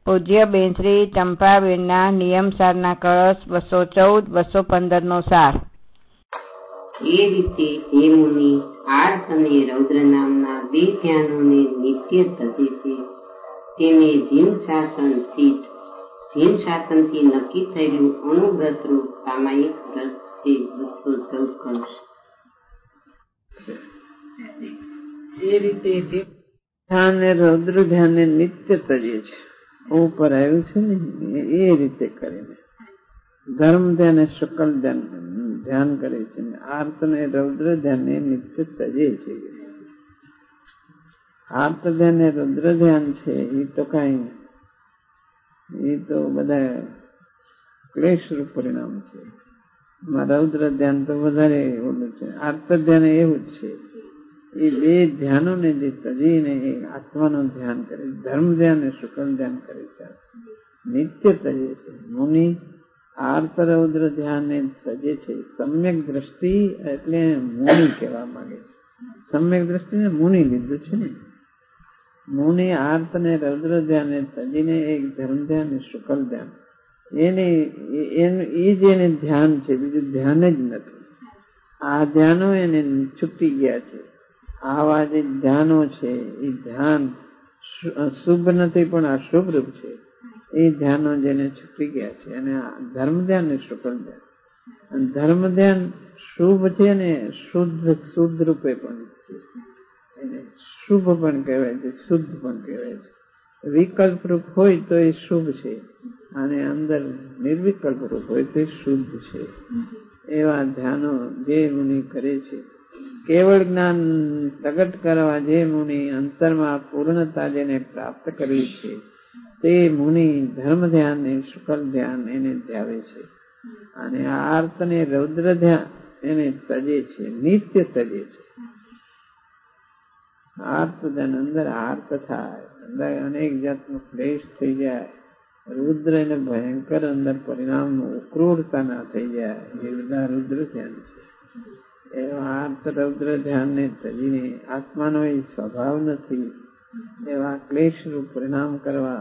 પૂજ્ય બેનશ્રી ચંપાબેનના નિયમસારના કળશ 214-215 સાર. એ રીતે હે મુનિ, આર્ત અને રૌદ્ર નામના બે ધ્યાનોને નિત્ય તજે છે. તેને ધીમ શાસનથી નક્કી થયેલું અનુવ્રત રૂપ સામાયિક વ્રત છે. 214 કળશ. એ રીતે ધ્યાન ને રૌદ્ર ધ્યાન ને નિત્ય તજે છે. ઉપર આવ્યું છે ને એ રીતે કરીને ધર્મ ધ્યાન અને શુકલ ધ્યાન કરે છે. આર્ત ને રૌદ્ર ધ્યાન ને નિત્ય તજે છે. આર્ત ધ્યાન ને રૌદ્ર ધ્યાન છે એ તો કઈ એ તો બધા ક્લેશ રૂપ પરિણામ છે. રૌદ્ર ધ્યાન તો વધારે ઓલું છે. આર્ત ધ્યાન એવું જ છે. એ બે ધ્યાનોને જે તજીને એ આત્માનું ધ્યાન કરે, ધર્મ ધ્યાન અને શુકલ ધ્યાન કરે છે, નિત્ય તજે છે. મુનિ આર્ત રૌદ્ર ધ્યાન ને તજે છે. સમ્યક દ્રષ્ટિ એટલે મુનિ કહેવા માંગે છે. સમ્યક દ્રષ્ટિને મુનિ લીધું છે ને. મુનિ આર્ત ને રૌદ્ર ધ્યાન ને તજીને એક ધર્મ ધ્યાન અને શુકલ ધ્યાન એ જ એને ધ્યાન છે, બીજું ધ્યાન જ નથી. આ ધ્યાનો એને છૂટી ગયા છે. આવા જે ધ્યાનો છે એ ધ્યાન શુભ નથી પણ અશુભ રૂપ છે. એ ધ્યાનો જેને છૂટી ગયા છે અને ધર્મ ધ્યાન ને શુકલ ધ્યાન. ધર્મ ધ્યાન શુભ છે ને શુદ્ધ રૂપે પણ છે. એને શુભ પણ કહેવાય છે, શુદ્ધ પણ કહેવાય છે. વિકલ્પ રૂપ હોય તો એ શુભ છે અને અંદર નિર્વિકલ્પ રૂપ હોય તો એ શુદ્ધ છે. એવા ધ્યાનો જે મુનિ કરે છે, કેવળ જ્ઞાન પ્રગટ કરવા જે મુનિ અંતરમાં પૂર્ણતા જેને પ્રાપ્ત કરવી છે તે મુનિ ધર્મ ધ્યાન ને શુકલ ધ્યાન એને ધ્યાવે છે. અને આ આર્ત ને રૌદ્ર ધ્યાન એને તજે છે, નિત્ય તજે છે. આર્ત ધ્યાન અંદર આર્ત થાય, અંદર અનેક જાતનો ક્લેશ થઈ જાય, રુદ્ર એને ભયંકર અંદર પરિણામ ઉક્રૂરતા ના થઈ જાય. એ બધા રુદ્ર ધ્યાન છે. એવા આર્ત રૌદ્ર ધ્યાન ને તજીને આત્માનો એ સ્વભાવ નથી એવા ક્લેશ રૂપ પરિણામ કરવા,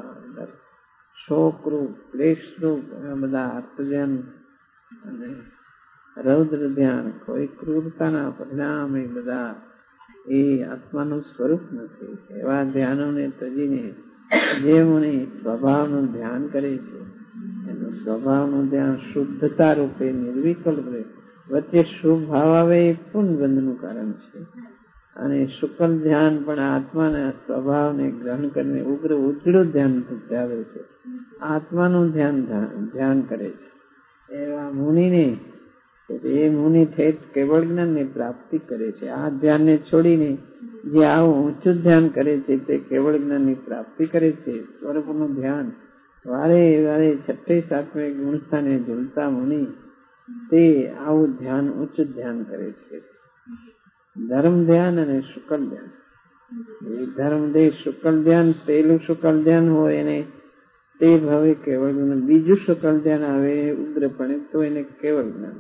શોક રૂપ ક્લેશ રૂપ એવા બધા આર્ત ધ્યાન અને રૌદ્ર ધ્યાન કોઈ ક્રૂરતાના પરિણામ એ બધા એ આત્માનું સ્વરૂપ નથી. એવા ધ્યાનોને તજીને જે મુનિ સ્વભાવનું ધ્યાન કરે છે એનું સ્વભાવનું ધ્યાન શુદ્ધતા રૂપે નિર્વિકલ્પ રહે. વચ્ચે શુભ ભાવ આવે એ પુનબંધનું કારણ છે. અને શુકલ ધ્યાન પણ આત્માના સ્વભાવને ગ્રહણ કરીને ઉગ્ર ઉજળું ધ્યાન ધ્યાવે છે. આત્માનું ધ્યાન કરે છે. એવા મુનિને એ મુનિ ઠેઠ કેવળ જ્ઞાનની પ્રાપ્તિ કરે છે. આ ધ્યાનને છોડીને જે આવું ઊંચું ધ્યાન કરે છે તે કેવળ જ્ઞાનની પ્રાપ્તિ કરે છે. સ્વરૂપનું ધ્યાન વારે વારે 6ઠે 7મે ગુણસ્થાને ઝૂલતા મુનિ તે આવું ધ્યાન ઉચ્ચ ધ્યાન કરે છે. ધર્મ ધ્યાન અને શુકલ ધ્યાન. એ ધર્મ દેહ શુકલ ધ્યાન, પેલું શુકલ ધ્યાન હોય એને તે ભાવે કેવળ જ્ઞાન, બીજું શુકલ ધ્યાન આવે ઉગ્રપણે તો એને કેવળ જ્ઞાન.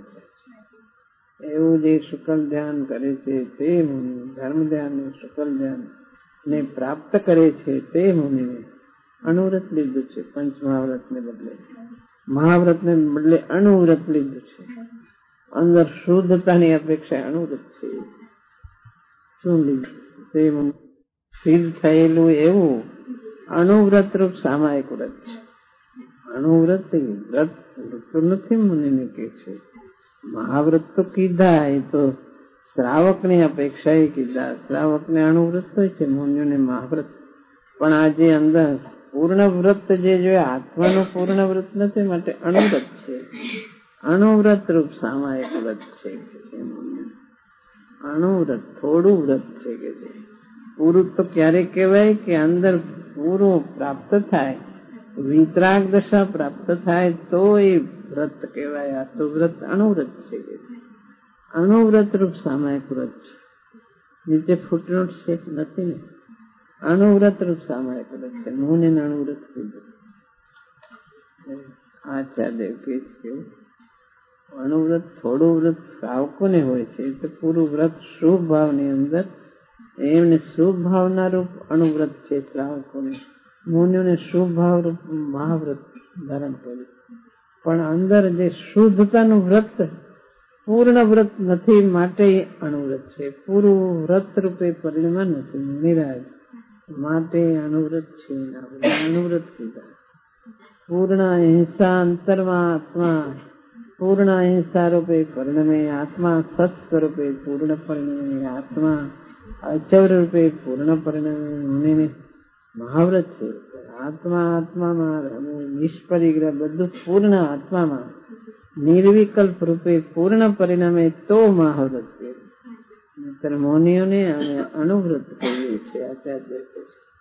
એવું જે શુકલ ધ્યાન કરે છે તે મુનિ ધર્મ ધ્યાન અને શુકલ ધ્યાન ને પ્રાપ્ત કરે છે તે મુનિને અનુવ્રત લીધું છે. પંચમહાવ્રતને બદલે મહાવ્રતને બદલે અણુવ્રત લીધું છે. અંદર શુદ્ધતાની અપેક્ષા અણુવ્રત છે. શું લીધું? તે સિદ્ધ થયેલું એવું અણુવ્રત રૂપ સામાયિક વ્રત છે. અણુવ્રત વ્રત તો નથી મુનિને કે છે. મહાવ્રત તો કીધા એ તો શ્રાવકની અપેક્ષા એ કીધા. શ્રાવકને અણુવ્રત હોય છે, મુનિઓને મહાવ્રત. પણ આ જે અંદર પૂર્ણ વ્રત જે જોઈએ આત્માનું પૂર્ણ વ્રત નથી માટે અણુવ્રત છે. અણુવ્રત રૂપ સામાયિક વ્રત છે. અણુવ્રત થોડું વ્રત છે કે જે પૂરું તો ક્યારે કહેવાય કે અંદર પૂરું પ્રાપ્ત થાય, વિતરાગ દશા પ્રાપ્ત થાય તો એ વ્રત કહેવાય. આ તો વ્રત અણુવ્રત છે કે અણુવ્રત રૂપ સામાયિક વ્રત છે. નીચે ફૂટનોટ છે નથી ને. અણુવ્રત રૂપ સામાયિક વ્રત છે. મુનિ અણુવ્રત કીધું. આચાર્ય કે કેવું અણુવ્રત થોડું વ્રત શ્રાવકોને હોય છે. એટલે પૂરું વ્રત શુભ ભાવની અંદર એમને શુભ ભાવના રૂપ અણુવ્રત છે શ્રાવકોને. મુનિઓને શુભ ભાવ રૂપ મહાવ્રત ધારણ કર્યું, પણ અંદર જે શુદ્ધતાનું વ્રત પૂર્ણ વ્રત નથી, માટે અણુવ્રત છે. પૂરું વ્રત રૂપે પરિણમવાનું છે નિરાજ, માટે અણુવ્રત છે. અણુવ્રત કીધા. પૂર્ણ અહિંસા અંતરમાં આત્મા પૂર્ણ અહિંસા રૂપે પરિણમે આત્મા, સત સ્વરૂપે પૂર્ણ પરિણમે આત્મા, અચૌર રૂપે પૂર્ણ પરિણમે મુનિને મહાવ્રત છે. આત્મા આત્મામાં નિષ્પરિગ્રહ બધું પૂર્ણ આત્મામાં નિર્વિકલ્પ રૂપે પૂર્ણ પરિણામે તો મહાવ્રત છે. નહીતર મૌનીઓને અમે અણુવ્રત કહીએ છીએ આચાર્ય કહે છે.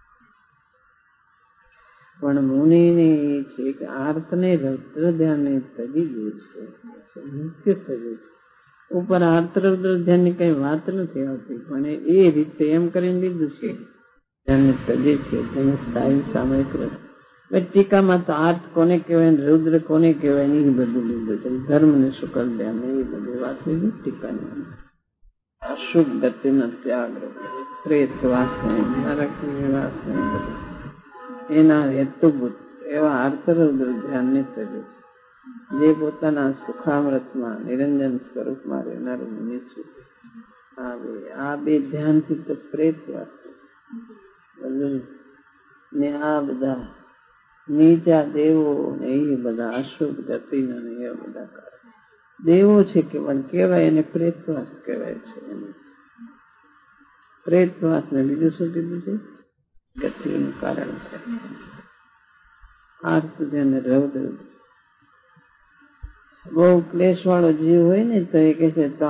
પણ મુનિને એ છે કે આર્તને રૌદ્ર ધ્યાનને તજી દે છે, મુખ્ય તજે છે. ઉપર આર્ત રૌદ્ર ધ્યાનની કઈ વાત નથી આવતી, પણ એ રીતે એમ કરીને લીધું છે, ધ્યાનને તજે છે. તેને સ્થાયી સામયિક ટીકામાં તો આર્ત કોને કહેવાય, રૌદ્ર કોને કહેવાય એ બધું લીધું છે. ધર્મ ને શુકલ ધ્યાન એ બધી વાત લીધી ટીકાની. અશુભ ગતિનો ત્યાગ, પ્રેત વાસને, નરક નિવાસને બધું એના હેતુભૂત એવા આર્તરૌદ્ર ધ્યાનને તજે છે. જે પોતાના સુખામૃતમાં નિરંજન સ્વરૂપમાં રહેનારું મુનિ છે. આ બે ધ્યાનથી તો પ્રેત વાસ ને આ બધા નીચા દેવો ને એ બધા અશુભ ગતિના ને એવા બધા કારણ દેવો છે કે પણ કહેવાય એને પ્રેતવાસ કહેવાય છે. પ્રેતવાસ ને બીજું શું કીધું છે? ગતિનું કારણ છે. આર્ત ધ્યાન રૌદ્ર બહુ ક્લેશ વાળો જીવ હોય ને તો એ કે છે તો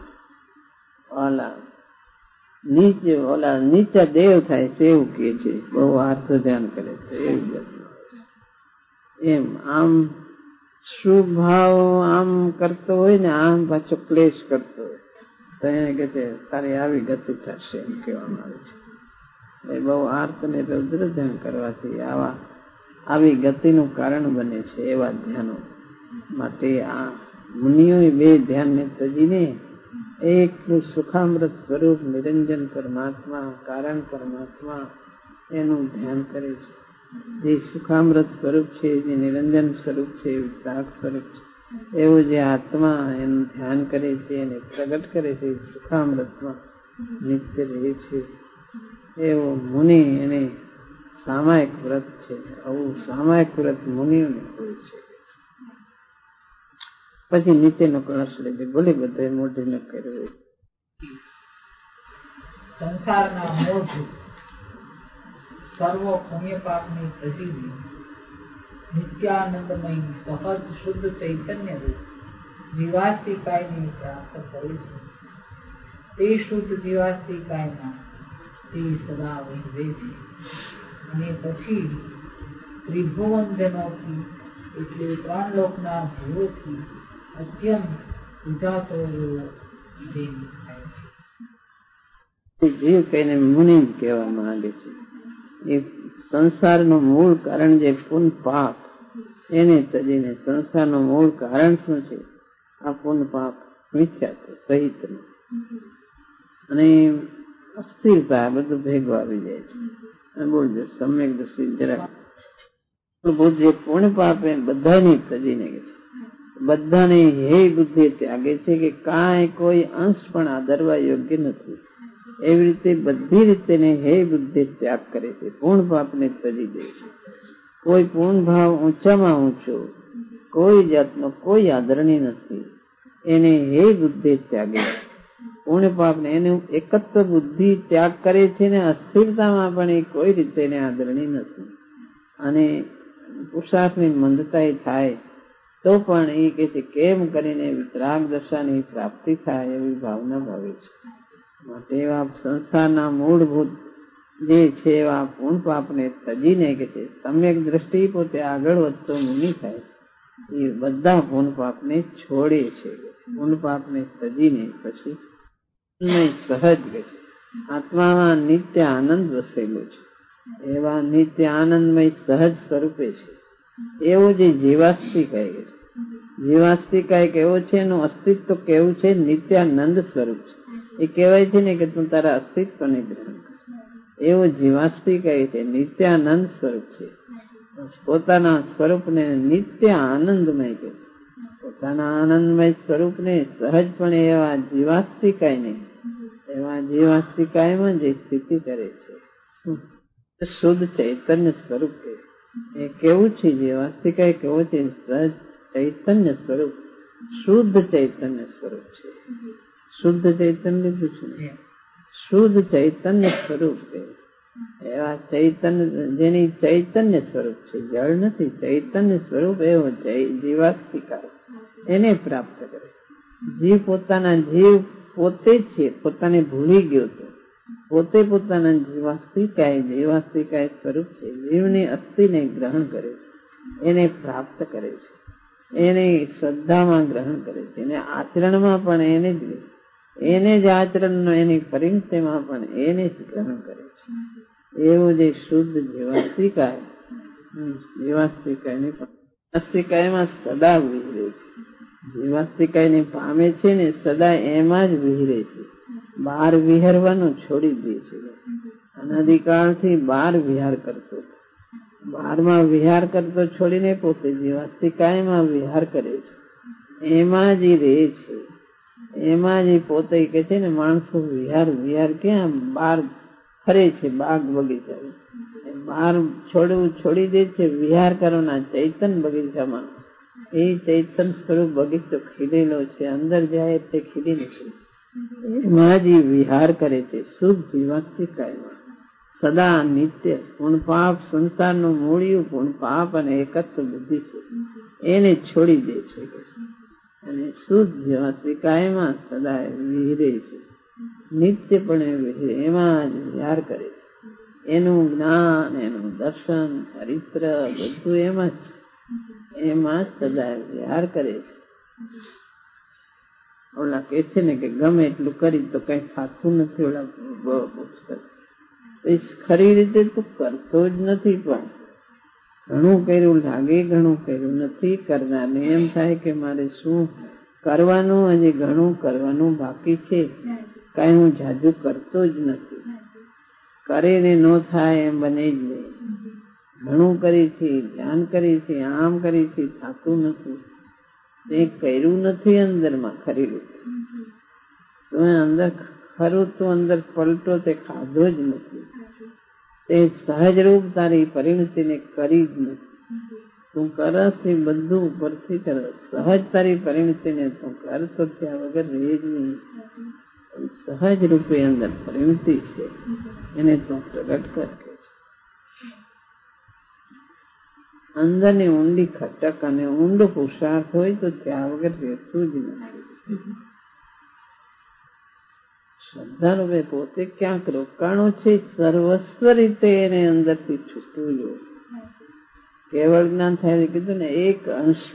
ઓલા નીચા દેવ થાય છે એવું કે છે. બહુ આર્ત ધ્યાન કરે છે એવી એમ. આમ શુભ ભાવ આમ કરતો હોય ને, આમ પાછો ક્લેશ કરતો હોય તો એને કે છે તારી આવી ગતિ થશે એમ કહેવામાં આવે છે. એ બહુ આર્ત ને રૌદ્ર ધ્યાન કરવાથી આવી ગતિનું કારણ બને છે એવા ધ્યાનો માટે આ મુનિઓ બે ધ્યાનને તજીને એક સુખામૃત સ્વરૂપ નિરંજન પરમાત્મા, કારણ પરમાત્મા એનું ધ્યાન કરે છે. જે સુખામૃત સ્વરૂપ છે, જે નિરંજન સ્વરૂપ છે, વિતરાગ સ્વરૂપ છે, એવું જે આત્મા એનું ધ્યાન કરે છે અને પ્રગટ કરે છે, સુખામૃતમાં નિત્ય રહે છે, એવો મુનિ એને સામાયિક વ્રત છે. આવું સામાયિક વ્રત મુનિઓને હોય છે. પછી નીચેનો કળશ લઈ બોલે બધા મોઢે ન કર્યો. સંસારના મોઢ સર્વ પુણ્ય પાપની તજીને નિત્યાનંદમય સહજ શુદ્ધ ચૈતન્ય રૂપ જીવાસ્તિકાયને પ્રાપ્ત કરે છે. તે શુદ્ધ જીવાસ્તિકાયમાં તે સદા વહેવે છે અને પછી ત્રિભુવનજનોથી એટલે 3 લોકના જીવોથી અત્યંત વિજાતો એવો જીવ થાય છે. જીવ કહીને મુનિ કહેવા માંગે છે. એ સંસારનું મૂળ કારણ જે પુન પાપ એને તજીને, સંસારનું મૂળ કારણ શું છે? આ પુન પાપ મિથ્યાત્વ સહિત અને અસ્થિરતા બધું ભેગું આવી જાય છે. બોલજો સમ્યક દ્રષ્ટિ જરાક ભૂત જે પુણ્ય પાપ એ બધાની તજીને કે છે, બધાને હે બુદ્ધિ ત્યાગે છે કે કાંઈ કોઈ અંશ પણ આદરવા યોગ્ય નથી. એવી રીતે બધી રીતે હે બુદ્ધિ ત્યાગ કરે છે, પૂર્ણ પાપને તજી દે છે. કોઈ પૂર્ણ ભાવ ઊંચામાં ઊંચો કોઈ જાતનો કોઈ આદરણી નથી, એને હે બુદ્ધિ ત્યાગે છે. પૂર્ણ પાપને એનું એકત્વ બુદ્ધિ ત્યાગ કરે છે ને અસ્થિરતામાં પણ એ કોઈ રીતે એને આદરણી નથી. અને પુરુષાર્થની મંદતા થાય તો પણ એ કે છે કેમ કરીને વિતરાગ દશાની પ્રાપ્તિ થાય એવી ભાવના ભાવે છે. માટે એવા સંસારના મૂળભૂત જે છે એવા પૂર્ણ પાપને તજીને કે છે સમ્યક દ્રષ્ટિ પોતે આગળ વધતો મુનિ થાય છે. એ બધા પૂર્ણ પાપને છોડે છે. પૂર્ણ પાપને તજીને પછી સહજ કે છે આત્મામાં નિત્ય આનંદ વસેલો છે. એવા નિત્ય આનંદમય સહજ સ્વરૂપે છે. એવો જે જીવાસ્તિકાય છે, જીવાસ્તિકાય કેવો છે, એનું અસ્તિત્વ કેવું છે? નિત્યાનંદ સ્વરૂપ છે. એ કહેવાય છે ને કે તું તારા અસ્તિત્વને ગ્રહણ કર. એવો જીવાસ્તિકાય છે, નિત્યાનંદ સ્વરૂપ છે. પોતાના સ્વરૂપને નિત્ય આનંદમય કહે છે. પોતાના આનંદમય સ્વરૂપને સહજપણે એવા જીવાસ્તિકાયને, એવા જીવાસ્તિકાયમાં જે સ્થિતિ કરે છે, શુદ્ધ ચૈતન્ય સ્વરૂપ છે. એ કેવું છે? જીવાસ્તિકાય કેવો છે? સહજ ચૈતન્ય સ્વરૂપ, શુદ્ધ ચૈતન્ય સ્વરૂપ છે. શુદ્ધ ચૈતન્ય લીધું છે, શુદ્ધ ચૈતન્ય સ્વરૂપ છે. એવા ચૈતન્ય, જેની ચૈતન્ય સ્વરૂપ છે, જળ નથી, ચૈતન્ય સ્વરૂપ એવો જીવાસ્તિકાય એને પ્રાપ્ત કરે. જીવ પોતાના જીવ પોતે જ છે, પોતાને ભૂલી ગયો હતો. પોતે પોતાના જીવાસ્તિકાય સ્વરૂપ છે. જીવની અસ્થિને ગ્રહણ કરે છે, એને પ્રાપ્ત કરે છે, એને શ્રદ્ધામાં ગ્રહણ કરે છે, એને આચરણમાં પણ એને જ આચરણનો, એની પરિણતિમાં પણ એને જ ગ્રહણ કરે છે. એવું જે શુદ્ધ જીવાસ્તિકાયને જીવાસ્તિકાયમાં સદા વિહરે છે. જીવાસ્તિકાયને પામે છે ને સદા એમાં જ વિહરે છે. બહાર વિહરવાનું છોડી દે છે. અનાદિકાળથી બહાર વિહાર કરતો, બહારમાં વિહાર કરતો છોડીને પોતે જીવાસ્તિકાયમાં વિહાર કરે છે. એમાં જ રહે છે, એમાં જ પોતે કહે છે ને, માણસો વિહાર ક્યાં? બહાર ફરે છે, બાગ બગીચા બહાર છોડી દે છે. વિહાર કરવાના ચૈતન બગીચામાં, એ ચૈતન સ્વરૂપ બગીચો ખીલેલો છે, અંદર જાય તે ખીલી નથી. એમાં જ વિહાર કરે છે, શુદ્ધ જીવાસ્તિકાયમાં સદા નિત્ય. પૂર્ણ પાપ, સંસારનું મૂળિયું પૂર્ણ પાપ અને એકત્વ બુદ્ધિ છે, એને છોડી દે છે અને શુદ્ધ જીવાસ્તિકાયમાં સદા વિહરે છે, નિત્યપણે વિહરે, એમાં જ વિહાર કરે છે. એનું જ્ઞાન, એનું દર્શન, ચરિત્ર બધું એમાં જ, એમાં જ સદા વિહાર કરે છે. ઓલા કે છે ને કે ગમે એટલું કરી તો કઈ થતું નથી. ઓલા ખરી રીતે તો કરતો જ નથી, પણ ઘણું કર્યું લાગે, ઘણું કર્યું નથી કરનારને એમ થાય કે મારે શું કરવાનું, હજી ઘણું કરવાનું બાકી છે, કઈ હું જાજુ કરતો જ નથી. કરીને ન થાય એમ બને જ નહીં. ઘણું કરી છે, ધ્યાન કરી છે, આમ કરી છે, થતું નથી. તે કર્યું નથી અંદરમાં ખરી રીતે. તો અંદર ખરું તો અંદર પલટો તે ખાધો જ નથી. તે સહજ રૂપ તારી પરિણતિને કરી જ નથી. તું કરસ એ બધું ઉપરથી કરસ. સહજ તારી પરિણતિને તું કર તો ત્યાં વગર રહે જ નહીં. સહજ રૂપે અંદર પરિણતિ છે, એને તું પ્રગટ કર. અંદરની ઊંડી ખટક અને ઊંડો પુરુષાર્થ હોય તો ત્યાં વગર રહેતું જ નથી. શ્રદ્ધા રૂપે પોતે ક્યાંક રોકાણો છે, સર્વસ્વ રીતે એને અંદરથી છૂટવું જોઈએ. કેવળ જ્ઞાન થાય કીધું ને, એક અંશ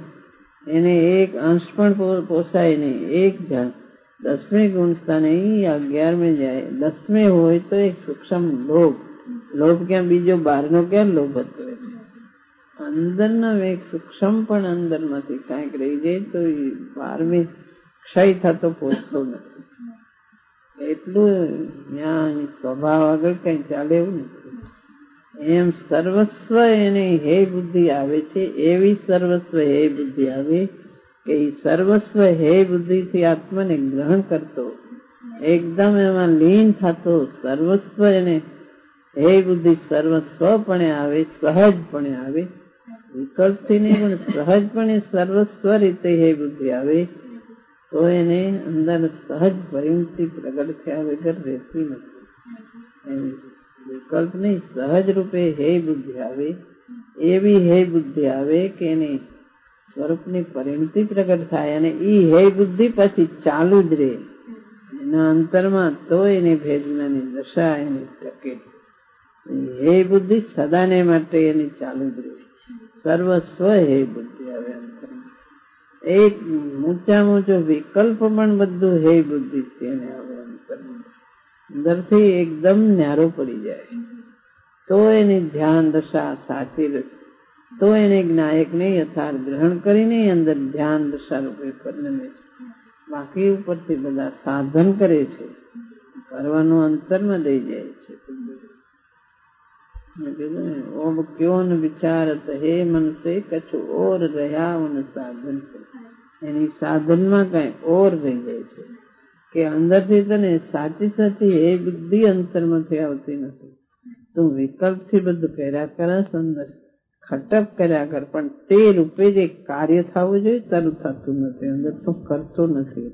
પણ પોસાય નહીં. એક જણ 10મે ગુણ સ્થાને 11મે જાય. 10મે હોય તો એક સૂક્ષ્મ લોભ ક્યાં બીજો બહારનો ક્યાં લોભ હતો? અંદરનો એક સૂક્ષ્મ પણ અંદરમાંથી કાંઈક રહી જાય તો 12મે ક્ષય થતો પહોંચતો નથી. એટલું ત્યાં સ્વભાવ આગળ કઈ ચાલે એવું નથી. એમ સર્વસ્વ એને હે બુદ્ધિ આવે છે, એવી સર્વસ્વ હે બુદ્ધિ આવે કે એ સર્વસ્વ હે બુદ્ધિથી આત્માને ગ્રહણ કરતો, એકદમ એમાં લીન થતો, સર્વસ્વ એને હે બુદ્ધિ સર્વસ્વપણે આવે, સહજપણે આવે, વિકલ્પથી નહીં પણ સહજપણે સર્વસ્વ રીતે હે બુદ્ધિ આવે તો એને અંદર સહજ પરિણતિ પ્રગટ થયા વગર રહેતી નથી. વિકલ્પ નહીં, સહજ રૂપે હે બુદ્ધિ આવે, એવી હે બુદ્ધિ આવે કે એની સ્વરૂપની પરિણતિ પ્રગટ થાય અને ઈ હે બુદ્ધિ પછી ચાલુ જ રહે એના અંતરમાં, તો એની ભેદનાની દશા એની ટકે. હે બુદ્ધિ સદાને માટે એની ચાલુ જ રહે. સર્વસ્વ હે બુદ્ધિ આવે અંતરમાં. એક ઊંચો વિકલ્પ પણ બધું હે બુદ્ધિ છે એને આવે અંતરમાં. અંદરથી એકદમ ન્યારો પડી જાય તો એની ધ્યાન દશા સાચી રહેશે. તો એને જ્ઞાયકને યથાર્થ ગ્રહણ કરીને અંદર ધ્યાન દશા રૂપે પરિણમે છે. બાકી ઉપરથી બધા સાધન કરે છે, કરવાનું અંતરમાં દઈ જાય છે. ઓબ ક્યો ન વિચારત હે મન સે કછુ ઓર રહ્યા ઉન સાધન સે. એની સાધનમાં કઈ ઓર રહી જાય છે કે અંદરથી તને સાચી સાચી એ બુદ્ધિ અંતરમાંથી આવતી નથી. તું વિકલ્પથી બધું કર્યા કરસ, અંદર ખટક કર્યા કર, પણ તે રૂપે જે કાર્ય થવું જોઈએ તારું થતું નથી. અંદર તું કરતો નથી.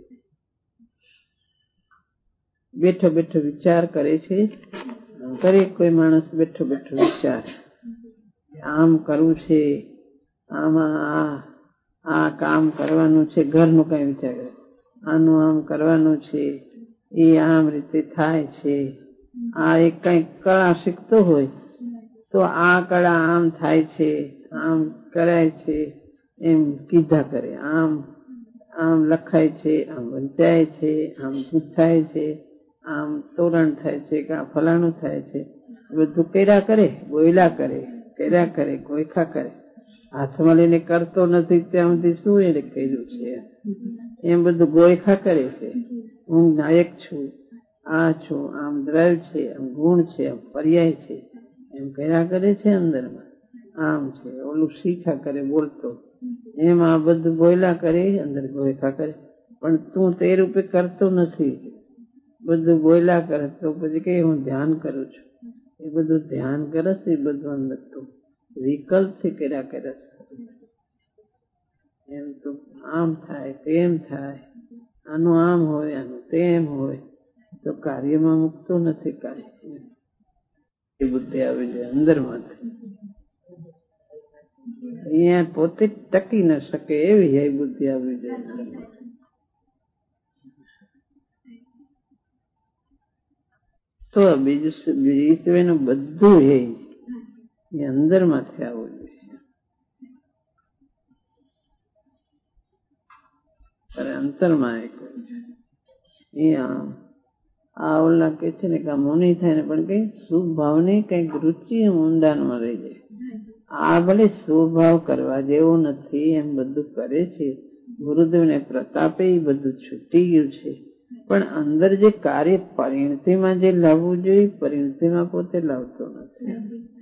બેઠો બેઠો વિચાર કરે છે. દરેક કોઈ માણસ બેઠો બેઠો વિચાર, આમ કરવું છે, આમાં આ કામ કરવાનું છે, ઘરનું કઈ વિચાર કરે, આનું આમ કરવાનું છે, એ આમ રીતે થાય છે. આ એક કઈ કળા શીખતો હોય તો આ કળા આમ થાય છે, આમ કરાય છે, એમ કીધા કરે. આમ લખાય છે, આમ વંચાય છે, આમ પૂછાય છે, આમ તોરણ થાય છે કે આ ફલાણું થાય છે. બધું કર્યા કરે, બોયલા કરે, કર્યા કરે, ગોયખા કરે. હાથમાં લઈને કરતો નથી ત્યાં સુધી શું એને કર્યું છે એમ બધું ગોયખા કરે છે. હું નાયક છું, આ છું, આમ દ્રવ્ય છે, આમ ગુણ છે, આમ પર્યાય છે, એમ કર્યા કરે છે. અંદરમાં આમ છે, ઓલું શીખા કરે બોલતો, એમ આ બધું બોયલા કરે, અંદર ગોયખા કરે. પણ તું તે રૂપે કરતો નથી. બધું બોયલા કરે તો પછી કે હું ધ્યાન કરું છું. એ બધું ધ્યાન કરસ, એ બધું અંદર તું વિકલ્પથી કર્યા કરસ. એમ તો આમ થાય, તેમ થાય, આનું આમ હોય, આનું તેમ હોય, તો કાર્યમાં મૂકતો નથી. કાર્ય એ બુદ્ધિ આવી જાય અંદરમાંથી. અહીંયા પોતે ટકી ન શકે એવી એ બુદ્ધિ આવી જાય. તો બીજું સિવાયનું બધું એ અંદર માંથી આવવું જોઈએ. અંતરમાં આ ઓલા કે છે ને કે આ મુનિ થાય ને પણ કઈ સુભાવની કઈક રુચિ ઊંડાણમાં રહી જાય. આ ભલે સ્વભાવ કરવા જેવું નથી એમ બધું કરે છે. ગુરુદેવને પ્રતાપે બધું છૂટી ગયું છે, પણ અંદર જે કાર્ય પરિણતિમાં જે લાવવું જોઈએ પરિણતિમાં પોતે લાવતો નથી.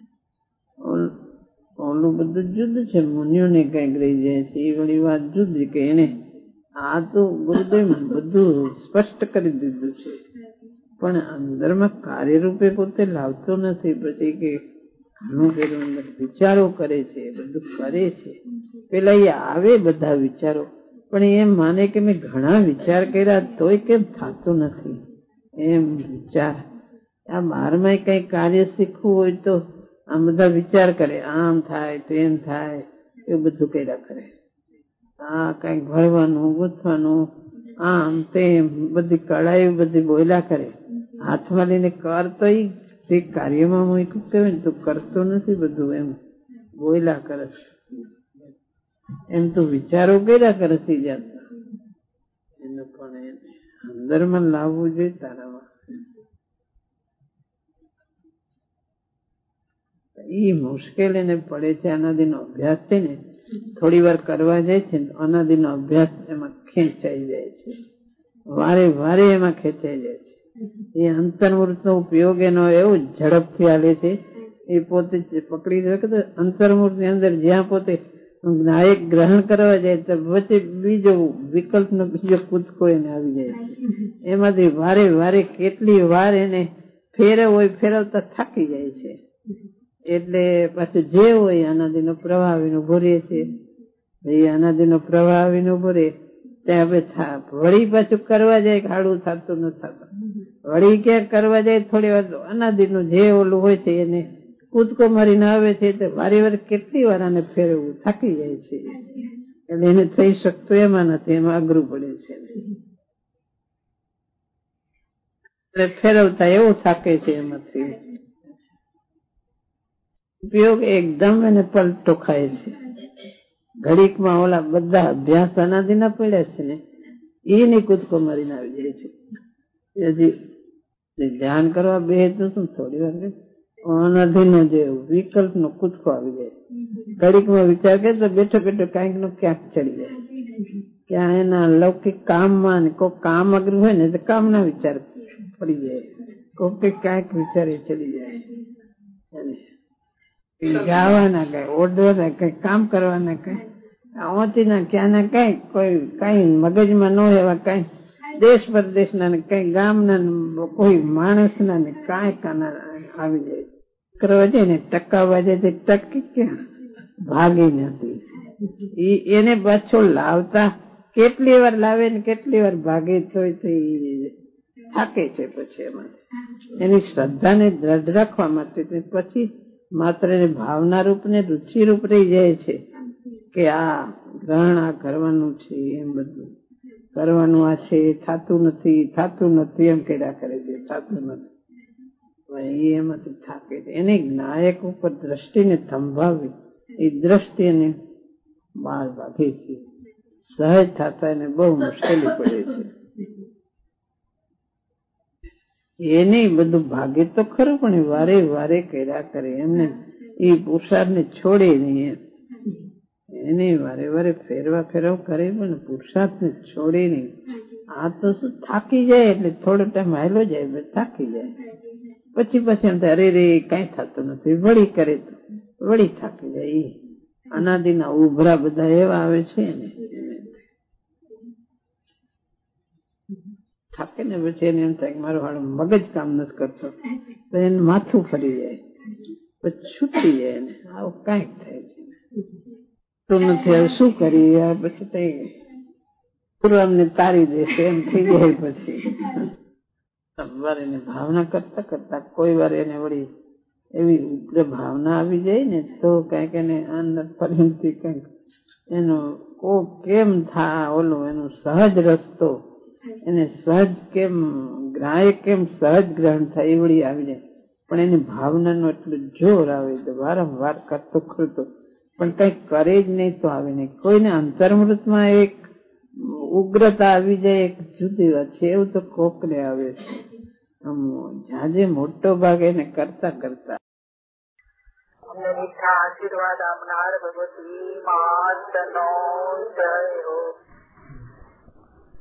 ઓલું બધું જુદું છે. મુનિઓને કઈક રહી જાય છે એ વળી વાત જુદી કે એને આ તો ગુરુદેવ બધું સ્પષ્ટ કરી દીધું છે, પણ અંદરમાં કાર્યરૂપે પોતે લાવતો નથી. પછી કે ઘણું કર્યું, અંદર વિચારો કરે છે, બધું કરે છે. પેલા એ આવે બધા વિચારો, પણ એમ માને કે મેં ઘણા વિચાર કર્યા તોય કેમ થતું નથી. એમ વિચાર આ બહારમાં કઈ કાર્ય શીખવું હોય તો આમ બધા વિચાર કરે, આમ થાય, તેમ થાય, એવું બધું કર્યા કરે. આ કઈક ભરવાનું, ગૂંથવાનું, આમ તેમ બધી કળાયું બધી બોયલા કરે. હાથમાં લઈને કરતો તે કાર્યમાં મૂક્યું કહેવાય ને, તો કરતો નથી. બધું એમ બોયલા કરે. એમ તો વિચારો કર્યા કરે જાત. એનું પણ અંદરમાં લાવવું જોઈએ તારામાં. એ મુશ્કેલ એને પડે છે. અનાદિનો અભ્યાસ છે ને, થોડી વાર કરવા જાય છે તો અનાદિનો અભ્યાસ એમાં ખેંચાઈ જાય છે. વારે વારે એમાં ખેંચાઈ જાય છે. એ અંતર્મૂર્ત નો ઉપયોગ એનો એવું ઝડપથી હાલે છે. એ પોતે પકડી શકે તો અંતર્મૂર્ત ની અંદર જ્યાં પોતે નાયક ગ્રહણ કરવા જાય તો વચ્ચે બીજો વિકલ્પ નો બીજો કૂદકો એને આવી જાય છે. એમાંથી વારે વારે કેટલી વાર એને ફેરવતા થાકી જાય છે. એટલે પાછું જે હોય અનાદિનો પ્રવાહ આવીને ઉભો રહે છે. એ અનાદિનો પ્રવાહ આવીને ઉભો રહે ત્યાં વળી પાછું કરવા જાય હાડું થતું ન થતું. વળી ક્યાંક કરવા જાય થોડી વાર અનાદિનું જે ઓલું હોય છે એને કૂદકો મારીને આવે છે તો વારે વારે કેટલી વાર આને ફેરવવું, થાકી જાય છે. એટલે એને થઈ શકતું એમાં નથી, એમાં અઘરું પડે છે. એટલે ફેરવતા એવું થાકે છે એમાંથી. ઉપયોગ એકદમ એને પલટો ખાય છે. ઘડીકમાં ઓલા બધા અભ્યાસ અનાદિના પડ્યા છે ને એની કૂદકો મારીને આવી જાય છે. હજી ધ્યાન કરવા બે તો શું થોડી વાર અનાદિનો જે વિકલ્પ નો કૂદકો આવી જાય. ઘડીકમાં વિચાર કરે તો બેઠો બેઠો ક્યાંક નો ક્યાંક ચડી જાય. ક્યાં એના લૌકિક કામમાં કોઈ કામ અઘરું હોય ને તો કામના વિચાર પડી જાય. કોઈ ક્યાંક વિચારે ચડી જાય. ગાવાના કઈ, ઓઢવાના કઈ, કામ કરવાના કઈ, ઓચીના ક્યાંના કઈ, કોઈ કઈ મગજમાં ન એવા કઈ દેશ પરદેશના ને કઈ ગામના કોઈ માણસના ને કાંઈ કાના આવી જાય. કરવા જાય ને ટકાવવા જાય ટકી ક્યાં ભાગી નથી. એને પાછો લાવતા કેટલી વાર લાવે ને કેટલી વાર ભાગે તોય થાકે છે. પછી એમાં એની શ્રદ્ધાને દ્રઢ રાખવા માટે પછી માત્ર એને ભાવના રૂપ ને રુચિ રૂપ રહી જાય છે કે આ ગ્રહણ આ કરવાનું છે, એમ બધું કરવાનું આ છે, થાતું નથી એમ કર્યા કરે છે, થાતું નથી. એમાંથી થાકે છે. એને નાયક ઉપર દ્રષ્ટિને થંભાવી એ દ્રષ્ટિ એને બહાર ભાગે છે. સહજ થતા એને બહુ મુશ્કેલી પડે છે. એને બધું ભાગે તો ખરું પણ વારે વારે કર્યા કરે. એમને એ પુરુષાર્થને છોડે નહીં. એને વારે વારે ફેરવા કરે પણ પુરુષાર્થને છોડે નહીં. આ તો શું થાકી જાય એટલે થોડો ટાઈમ હાલો જાય, થાકી જાય પછી એમ થાય અરે રે કઈ થતું નથી, વળી કરે તો વળી થાકી જાય. અનાદિના ઉભરા બધા એવા આવે છે ને થાકે ને પછી એને એમ થાય મારું હાડું મગજ કામ નથી કરતો, તો એને માથું ફરી જાય, પછી છૂટી જાય ને આવું કઈક થાય છે. તો નથી હવે શું કરીએ, પછી પૂર્વમને તારી દેશે એમ થઈ જાય. પછી એને ભાવના કરતા કરતા કોઈ વાર એને વળી એવી ઉગ્ર ભાવના આવી જાય ને તો કઈક એને અંદર ફરીથી કઈક એનો કેમ થા ઓલું એનું સહજ રસ્તો એને સહજ કેમ ગ્રાહ્ય કેમ સહજ ગ્રહણ થાય એ વળી આવી જાય. પણ એની ભાવનાનું એટલું જોર આવે તો વારંવાર કરતો ખરતો પણ કઈક કરે જ નહીં તો આવે નહીં. કોઈને અંતર્મૃતમાં એક ઉગ્રતા આવી જાય, એક જુદી વાત છે. એવું તો કોકને આવે છે. જાજે મોટો ભાગ એને કરતા કરતા અમને મીઠા આશીર્વાદ આપનાર ભગવતી માતનો જય હો.